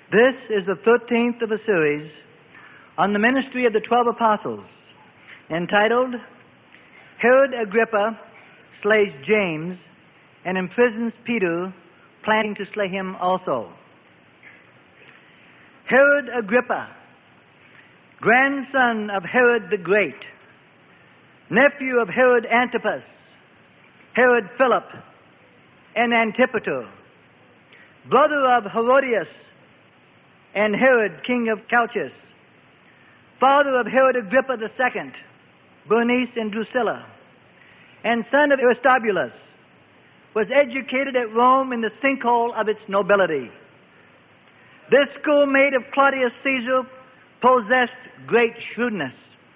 This is the 13th of a series on the ministry of the 12 apostles, entitled, Herod Agrippa Slays James and Imprisons Peter, Planning to Slay Him Also. Herod Agrippa, grandson of Herod the Great, nephew of Herod Antipas, Herod Philip, and Antipater, brother of Herodias and Herod, king of Chalcis, father of Herod Agrippa II, Bernice and Drusilla, and son of Aristobulus, was educated at Rome in the sinkhole of its nobility. This schoolmate of Claudius Caesar possessed great shrewdness.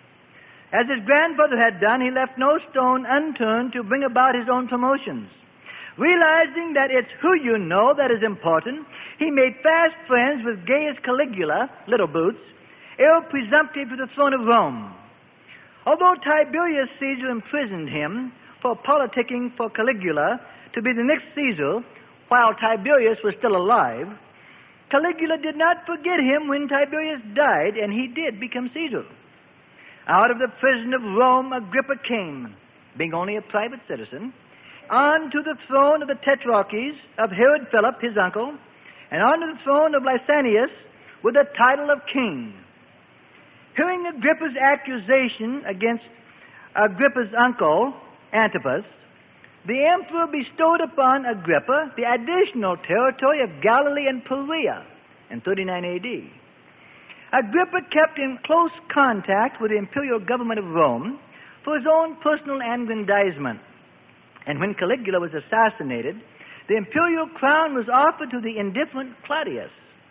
As his grandfather had done, he left no stone unturned to bring about his own promotions. Realizing that it's who you know that is important, he made fast friends with Gaius Caligula, Little Boots, heir presumptive to the throne of Rome. Although Tiberius Caesar imprisoned him for politicking for Caligula to be the next Caesar while Tiberius was still alive, Caligula did not forget him when Tiberius died, and he did become Caesar. Out of the prison of Rome, Agrippa came, being only a private citizen, on to the throne of the tetrarchies of Herod Philip, his uncle, and on to the throne of Lysanias with the title of king. Hearing Agrippa's accusation against Agrippa's uncle, Antipas, the emperor bestowed upon Agrippa the additional territory of Galilee and Perea in 39 A.D. Agrippa kept in close contact with the imperial government of Rome for his own personal aggrandizement. And when Caligula was assassinated, the imperial crown was offered to the indifferent Claudius.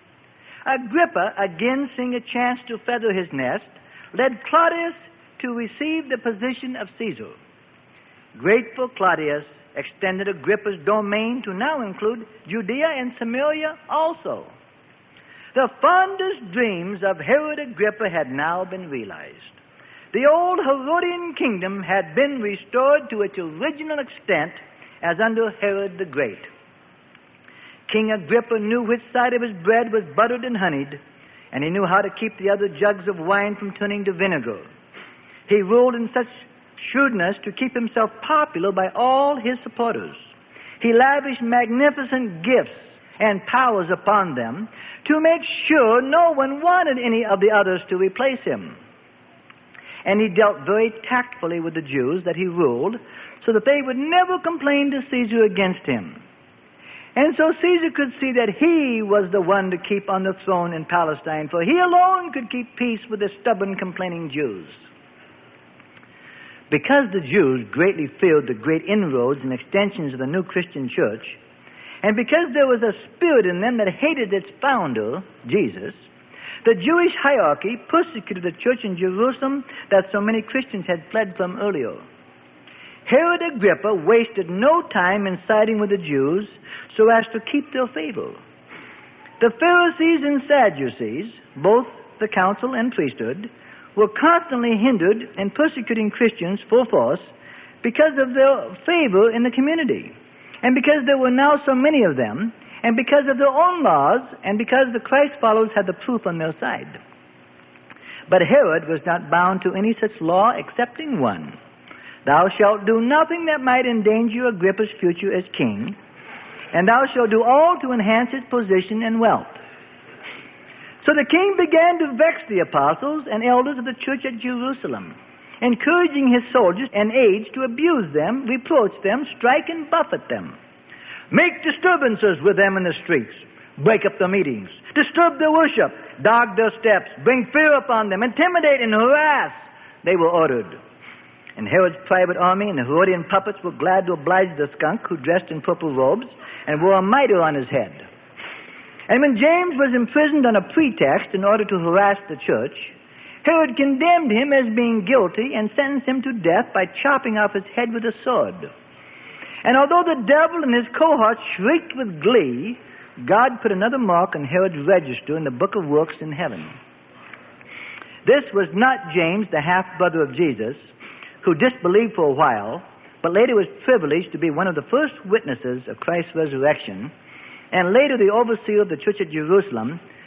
Agrippa, again seeing a chance to feather his nest, led Claudius to receive the position of Caesar. Grateful Claudius extended Agrippa's domain to now include Judea and Samaria also. The fondest dreams of Herod Agrippa had now been realized. The old Herodian kingdom had been restored to its original extent as under Herod the Great. King Agrippa knew which side of his bread was buttered and honeyed, and he knew how to keep the other jugs of wine from turning to vinegar. He ruled in such shrewdness to keep himself popular by all his supporters. He lavished magnificent gifts and powers upon them to make sure no one wanted any of the others to replace him. And he dealt very tactfully with the Jews that he ruled so that they would never complain to Caesar against him. And so Caesar could see that he was the one to keep on the throne in Palestine, for he alone could keep peace with the stubborn, complaining Jews. Because the Jews greatly feared the great inroads and extensions of the new Christian church, and because there was a spirit in them that hated its founder, Jesus, the Jewish hierarchy persecuted the church in Jerusalem that so many Christians had fled from earlier. Herod Agrippa wasted no time in siding with the Jews so as to keep their favor. The Pharisees and Sadducees, both the council and priesthood, were constantly hindered in persecuting Christians full force because of their favor in the community, and because there were now so many of them, and because of their own laws, and because the Christ followers had the proof on their side. But Herod was not bound to any such law excepting one: thou shalt do nothing that might endanger Agrippa's future as king, and thou shalt do all to enhance his position and wealth. So the king began to vex the apostles and elders of the church at Jerusalem, encouraging his soldiers and aides to abuse them, reproach them, strike and buffet them. Make disturbances with them in the streets, break up their meetings, disturb their worship, dog their steps, bring fear upon them, intimidate and harass. They were ordered. And Herod's private army and the Herodian puppets were glad to oblige the skunk who dressed in purple robes and wore a mitre on his head. And when James was imprisoned on a pretext in order to harass the church, Herod condemned him as being guilty and sentenced him to death by chopping off his head with a sword. And although the devil and his cohorts shrieked with glee, God put another mark on Herod's register in the book of works in heaven. This was not James, the half-brother of Jesus, who disbelieved for a while, but later was privileged to be one of the first witnesses of Christ's resurrection, and later the overseer of the church at Jerusalem,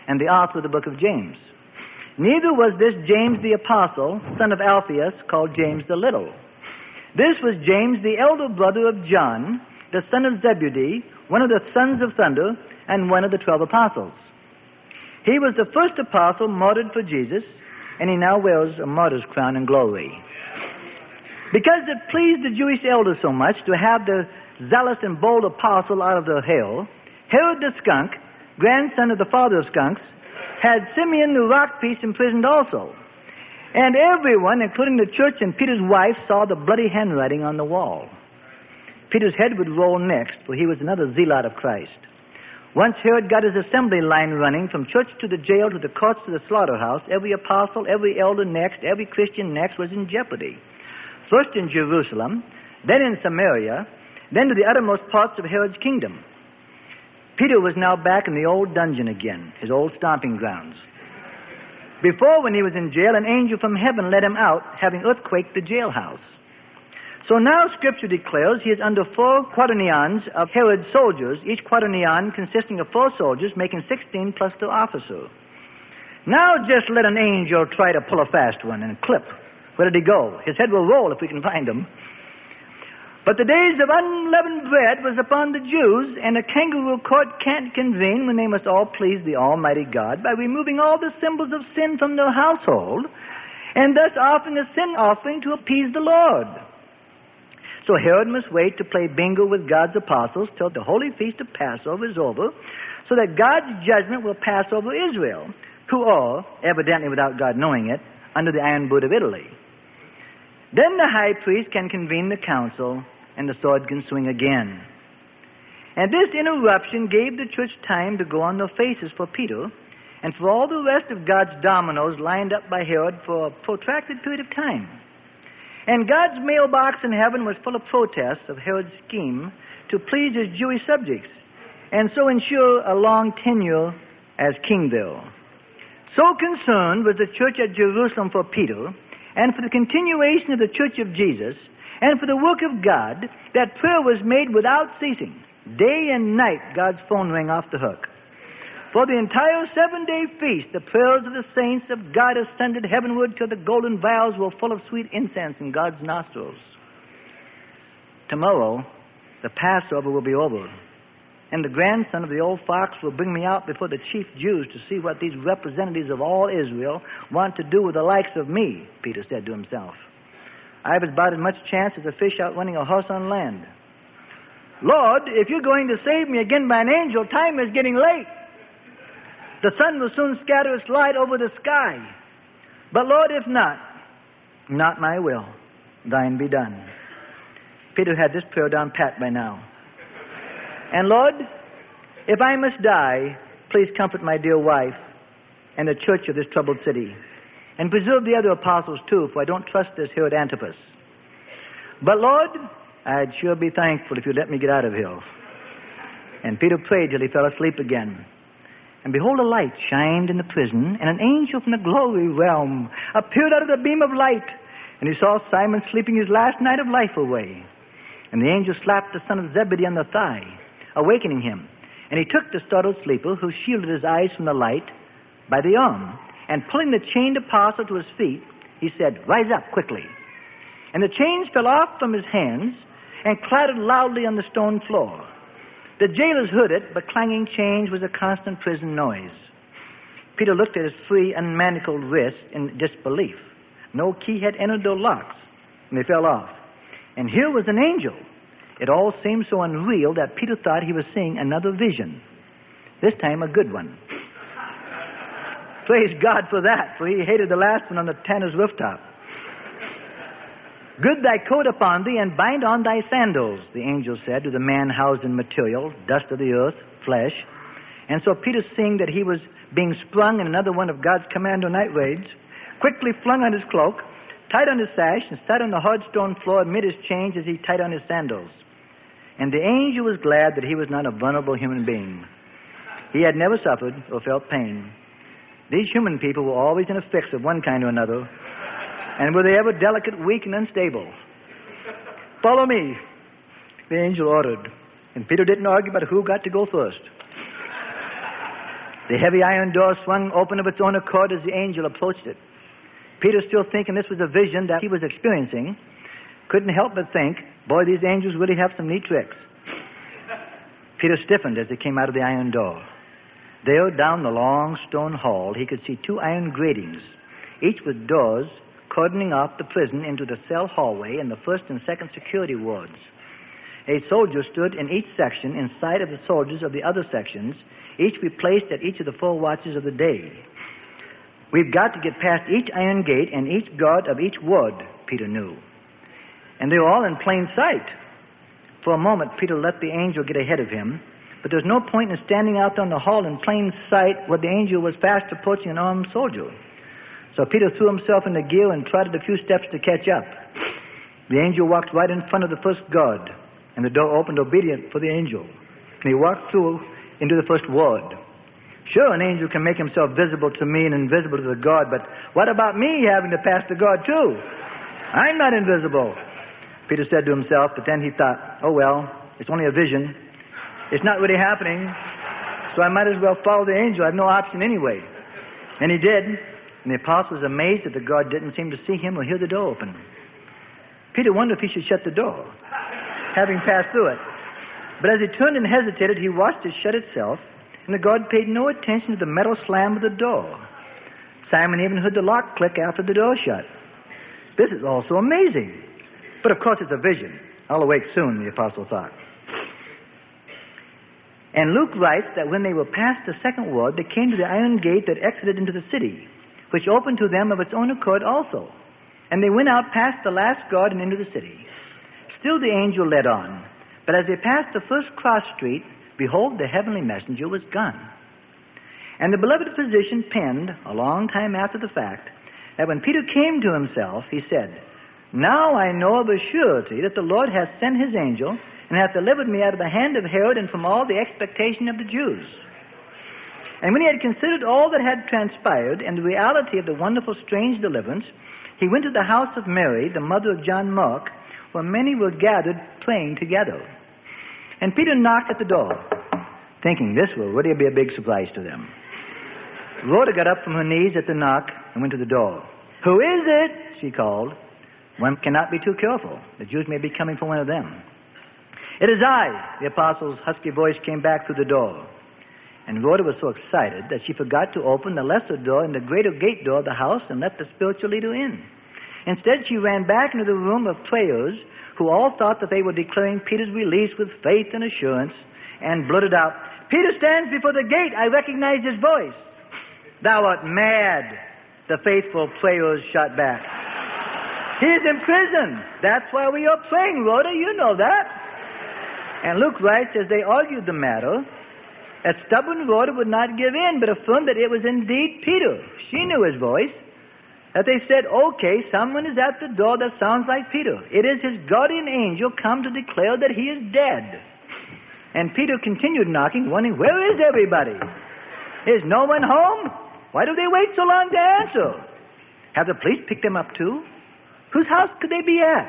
and the author of the book of James. Neither was this James the apostle, son of Alphaeus, called James the Little. This was James, the elder brother of John, the son of Zebedee, one of the sons of thunder, and one of the 12 apostles. He was the first apostle martyred for Jesus, and he now wears a martyr's crown in glory. Because it pleased the Jewish elders so much to have the zealous and bold apostle out of the hill, Herod the skunk, grandson of the father of skunks, had Simeon the rock priest imprisoned also. And everyone, including the church and Peter's wife, saw the bloody handwriting on the wall. Peter's head would roll next, for he was another zealot of Christ. Once Herod got his assembly line running from church to the jail to the courts to the slaughterhouse, every apostle, every elder next, every Christian next was in jeopardy. First in Jerusalem, then in Samaria, then to the uttermost parts of Herod's kingdom. Peter was now back in the old dungeon again, his old stomping grounds. Before, when he was in jail, an angel from heaven led him out, having earthquaked the jailhouse. So now Scripture declares he is under 4 quaternions of Herod's soldiers, each quaternion consisting of 4 soldiers, making 16 plus the officer. Now just let an angel try to pull a fast one and clip. Where did he go? His head will roll if we can find him. But the days of unleavened bread was upon the Jews, and a kangaroo court can't convene when they must all please the Almighty God by removing all the symbols of sin from their household, and thus offering a sin offering to appease the Lord. So Herod must wait to play bingo with God's apostles till the holy feast of Passover is over, so that God's judgment will pass over Israel, who are, evidently without God knowing it, under the iron boot of Italy. Then the high priest can convene the council, and the sword can swing again. And this interruption gave the church time to go on their faces for Peter and for all the rest of God's dominoes lined up by Herod for a protracted period of time. And God's mailbox in heaven was full of protests of Herod's scheme to please his Jewish subjects and so ensure a long tenure as king there. So concerned was the church at Jerusalem for Peter and for the continuation of the church of Jesus and for the work of God that prayer was made without ceasing. Day and night, God's phone rang off the hook. For the entire 7-day feast, the prayers of the saints of God ascended heavenward till the golden vials were full of sweet incense in God's nostrils. Tomorrow, the Passover will be over, and the grandson of the old fox will bring me out before the chief Jews to see what these representatives of all Israel want to do with the likes of me, Peter said to himself. I have about as much chance as a fish outrunning a horse on land. Lord, if you're going to save me again by an angel, time is getting late. The sun will soon scatter its light over the sky. But Lord, if not, not my will, thine be done. Peter had this prayer down pat by now. And Lord, if I must die, please comfort my dear wife and the church of this troubled city, and preserve the other apostles too, for I don't trust this Herod Antipas. But Lord, I'd sure be thankful if you'd let me get out of here. And Peter prayed till he fell asleep again. And behold, a light shined in the prison, and an angel from the glory realm appeared out of the beam of light. And he saw Simon sleeping his last night of life away. And the angel slapped the son of Zebedee on the thigh, awakening him. And he took the startled sleeper, who shielded his eyes from the light, by the arm, and pulling the chained apostle to his feet, he said, "Rise up quickly." And the chains fell off from his hands and clattered loudly on the stone floor. The jailers heard it, but clanging chains was a constant prison noise. Peter looked at his free, unmanacled wrist in disbelief. No key had entered their locks, and they fell off. And here was an angel. It all seemed so unreal that Peter thought he was seeing another vision. This time a good one. Praise God for that, for he hated the last one on the tanner's rooftop. "Gird thy coat upon thee, and bind on thy sandals," the angel said to the man housed in material, dust of the earth, flesh. And so Peter, seeing that he was being sprung in another one of God's commando night raids, quickly flung on his cloak, tied on his sash, and sat on the hard stone floor amid his chains as he tied on his sandals. And the angel was glad that he was not a vulnerable human being. He had never suffered or felt pain. These human people were always in a fix of one kind or another, and were they ever delicate, weak, and unstable. "Follow me," the angel ordered. And Peter didn't argue about who got to go first. The heavy iron door swung open of its own accord as the angel approached it. Peter, still thinking this was a vision that he was experiencing, couldn't help but think, boy, these angels really have some neat tricks. Peter stiffened as he came out of the iron door. There, down the long stone hall, he could see 2 iron gratings, each with doors cordoning off the prison into the cell hallway and the first and second security wards. A soldier stood in each section inside of the soldiers of the other sections, each replaced at each of the 4 watches of the day. We've got to get past each iron gate and each guard of each ward, Peter knew. And they were all in plain sight. For a moment, Peter let the angel get ahead of him, but there's no point in standing out on the hall in plain sight where the angel was fast approaching an armed soldier. So Peter threw himself into gear and trotted a few steps to catch up. The angel walked right in front of the first guard, and the door opened obedient for the angel. And he walked through into the first ward. Sure, an angel can make himself visible to me and invisible to the guard, but what about me having to pass the guard too? I'm not invisible, Peter said to himself, but then he thought, oh well, it's only a vision. It's not really happening, so I might as well follow the angel. I have no option anyway. And he did, and the apostle was amazed that the guard didn't seem to see him or hear the door open. Peter wondered if he should shut the door, having passed through it. But as he turned and hesitated, he watched it shut itself, and the guard paid no attention to the metal slam of the door. Simon even heard the lock click after the door shut. This is also amazing. But of course it's a vision. I'll awake soon, the apostle thought. And Luke writes that when they were past the second ward, they came to the iron gate that exited into the city, which opened to them of its own accord also. And they went out past the last guard and into the city. Still the angel led on. But as they passed the first cross street, behold, the heavenly messenger was gone. And the beloved physician penned, a long time after the fact, that when Peter came to himself, he said, now I know of a surety that the Lord hath sent his angel, and hath delivered me out of the hand of Herod and from all the expectation of the Jews. And when he had considered all that had transpired and the reality of the wonderful strange deliverance, he went to the house of Mary, the mother of John Mark, where many were gathered praying together. And Peter knocked at the door, thinking this will really be a big surprise to them. Rhoda got up from her knees at the knock and went to the door. Who is it? She called. One cannot be too careful. The Jews may be coming for one of them. It is I, the apostle's husky voice came back through the door. And Rhoda was so excited that she forgot to open the lesser door and the greater gate door of the house and let the spiritual leader in. Instead, she ran back into the room of prayers, who all thought that they were declaring Peter's release with faith and assurance, and blurted out, Peter stands before the gate. I recognize his voice. Thou art mad, the faithful prayers shot back. He is in prison. That's why we are praying, Rhoda. You know that. And Luke writes, as they argued the matter, that stubborn Rhoda would not give in, but affirmed that it was indeed Peter. She knew his voice. That they said, okay, someone is at the door that sounds like Peter. It is his guardian angel come to declare that he is dead. And Peter continued knocking, wondering, where is everybody? Is no one home? Why do they wait so long to answer? Have the police picked them up too? Whose house could they be at?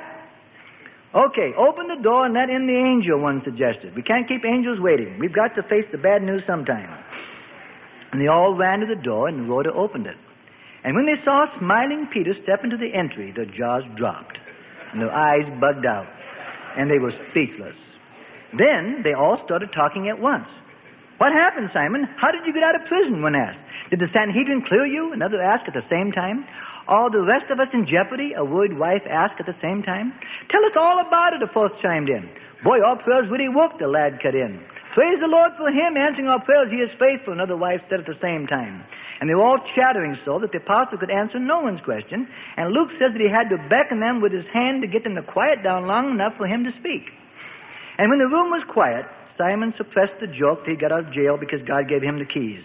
Okay, open the door and let in the angel, one suggested. We can't keep angels waiting. We've got to face the bad news sometime. And they all ran to the door, and Rhoda opened it. And when they saw smiling Peter step into the entry, their jaws dropped, and their eyes bugged out, and they were speechless. Then they all started talking at once. What happened, Simon? How did you get out of prison? One asked. Did the Sanhedrin clear you? Another asked at the same time. Are the rest of us in jeopardy? A worried wife asked at the same time. Tell us all about it, a fourth chimed in. Boy, our prayers really worked, the lad cut in. Praise the Lord for him answering our prayers. He is faithful, another wife said at the same time. And they were all chattering so that the apostle could answer no one's question. And Luke says that he had to beckon them with his hand to get them to quiet down long enough for him to speak. And when the room was quiet, Simon suppressed the joke that he got out of jail because God gave him the keys.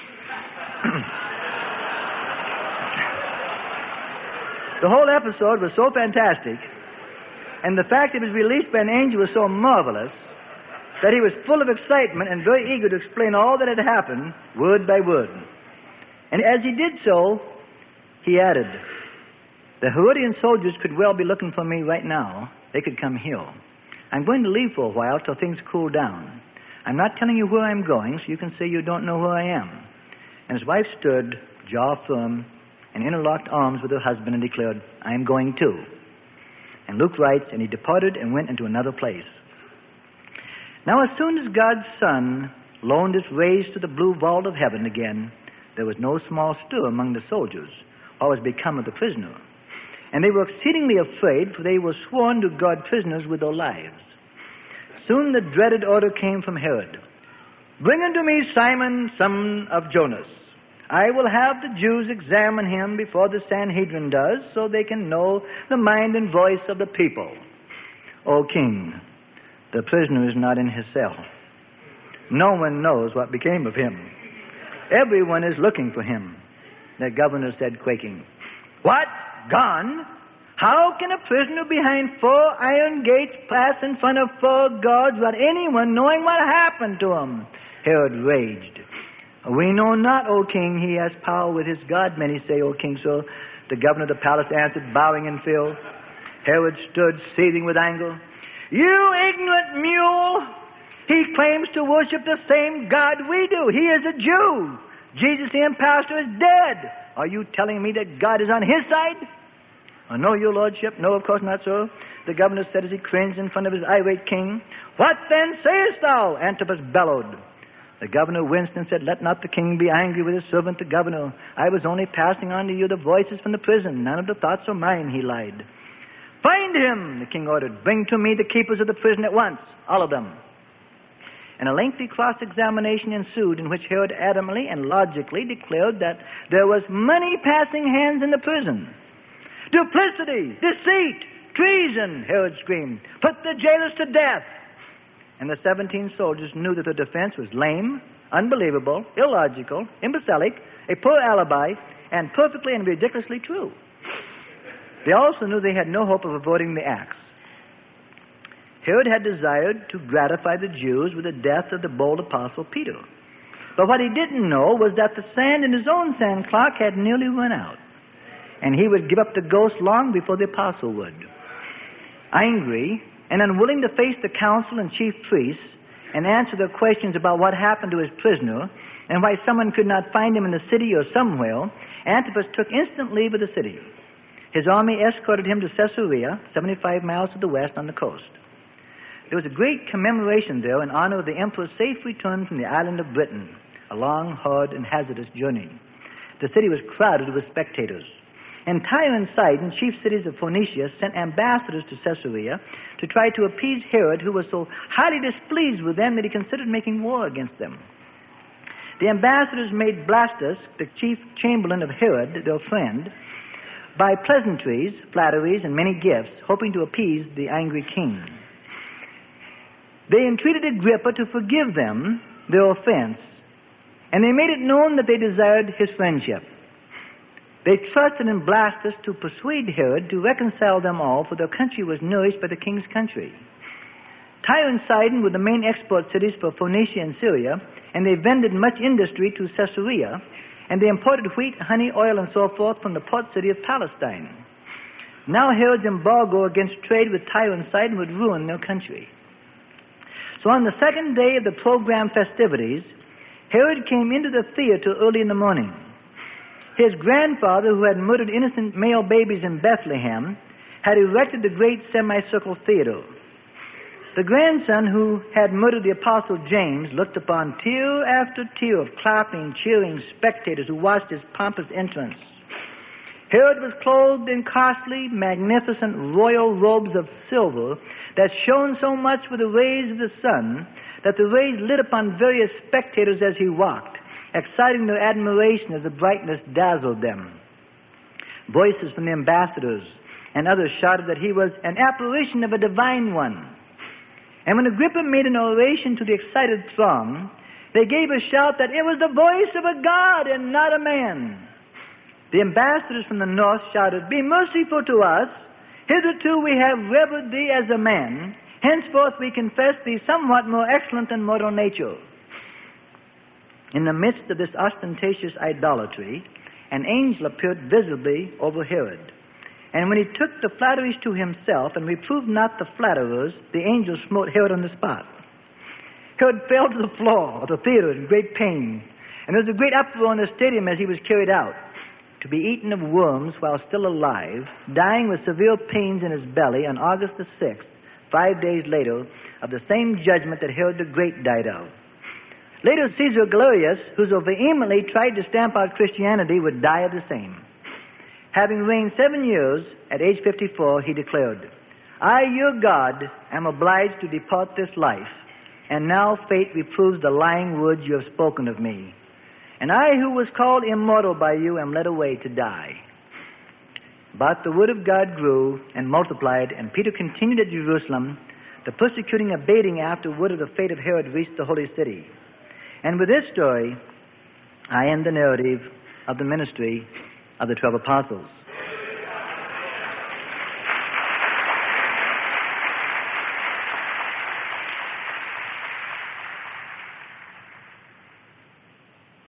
The whole episode was so fantastic, and the fact that it was released by an angel was so marvelous, that he was full of excitement and very eager to explain all that had happened, word by word. And as he did so, he added, the Herodian soldiers could well be looking for me right now. They could come here. I'm going to leave for a while till things cool down. I'm not telling you where I'm going, so you can say you don't know where I am. And his wife stood, jaw firm, and interlocked arms with her husband and declared, I am going too. And Luke writes, and he departed and went into another place. Now as soon as God's sun loaned its rays to the blue vault of heaven again, there was no small stir among the soldiers, what was become of the prisoner. And they were exceedingly afraid, for they were sworn to guard prisoners with their lives. Soon the dreaded order came from Herod, Bring unto me Simon, son of Jonas. I will have the Jews examine him before the Sanhedrin does, so they can know the mind and voice of the people. O king, the prisoner is not in his cell. No one knows what became of him. Everyone is looking for him. The governor said, quaking, What? Gone? How can a prisoner behind 4 iron gates pass in front of 4 guards without anyone knowing what happened to him? Herod raged. We know not, O king, he has power with his God, many say, O king. So the governor of the palace answered, bowing in fear. Herod stood, seething with anger. You ignorant mule! He claims to worship the same God we do. He is a Jew. Jesus the impostor is dead. Are you telling me that God is on his side? Oh, no, your lordship. No, of course not, sir. The governor said as he cringed in front of his irate king. What then sayest thou? Antipas bellowed. The governor winced and said, Let not the king be angry with his servant the governor. I was only passing on to you the voices from the prison. None of the thoughts are mine, he lied. Find him, the king ordered. Bring to me the keepers of the prison at once, all of them. And a lengthy cross-examination ensued in which Herod adamantly and logically declared that there was money passing hands in the prison. Duplicity, deceit, treason, Herod screamed. Put the jailers to death. And the 17 soldiers knew that the defense was lame, unbelievable, illogical, imbecilic, a poor alibi, and perfectly and ridiculously true. They also knew they had no hope of avoiding the axe. Herod had desired to gratify the Jews with the death of the bold apostle Peter. But what he didn't know was that the sand in his own sand clock had nearly run out, and he would give up the ghost long before the apostle would. Angry and unwilling to face the council and chief priests and answer their questions about what happened to his prisoner and why someone could not find him in the city or somewhere, Antipas took instant leave of the city. His army escorted him to Caesarea, 75 miles to the west on the coast. There was a great commemoration there in honor of the emperor's safe return from the island of Britain, a long, hard, and hazardous journey. The city was crowded with spectators. And Tyre and Sidon, chief cities of Phoenicia, sent ambassadors to Caesarea to try to appease Herod, who was so highly displeased with them that he considered making war against them. The ambassadors made Blastus, the chief chamberlain of Herod, their friend, by pleasantries, flatteries, and many gifts, hoping to appease the angry king. They entreated Agrippa to forgive them their offense, and they made it known that they desired his friendship. They trusted in Blastus to persuade Herod to reconcile them all, for their country was nourished by the king's country. Tyre and Sidon were the main export cities for Phoenicia and Syria, and they vended much industry to Caesarea, and they imported wheat, honey, oil, and so forth from the port city of Palestine. Now Herod's embargo against trade with Tyre and Sidon would ruin their country. So on the second day of the programmed festivities, Herod came into the theater early in the morning. His grandfather, who had murdered innocent male babies in Bethlehem, had erected the great semicircle theater. The grandson, who had murdered the apostle James, looked upon tier after tier of clapping, cheering spectators who watched his pompous entrance. Herod was clothed in costly, magnificent royal robes of silver that shone so much with the rays of the sun that the rays lit upon various spectators as he walked, exciting their admiration as the brightness dazzled them. Voices from the ambassadors and others shouted that he was an apparition of a divine one. And when Agrippa made an oration to the excited throng, they gave a shout that it was the voice of a god and not a man. The ambassadors from the north shouted, "Be merciful to us. Hitherto we have revered thee as a man. Henceforth we confess thee somewhat more excellent than mortal nature." In the midst of this ostentatious idolatry, an angel appeared visibly over Herod. And when he took the flatteries to himself and reproved not the flatterers, the angel smote Herod on the spot. Herod fell to the floor of the theater in great pain, And there was a great uproar in the stadium as he was carried out, to be eaten of worms while still alive, dying with severe pains in his belly on August the 6th, 5 days later, of the same judgment that Herod the Great died of. Later, Caesar Galerius, who so vehemently tried to stamp out Christianity, would die of the same. Having reigned 7 years, at age 54, he declared, I, your God, am obliged to depart this life, and now fate reproves the lying words you have spoken of me. And I, who was called immortal by you, am led away to die. But the word of God grew and multiplied, and Peter continued at Jerusalem, the persecuting abating after word of the fate of Herod reached the holy city. And with this story, I end the narrative of the ministry of the 12 apostles.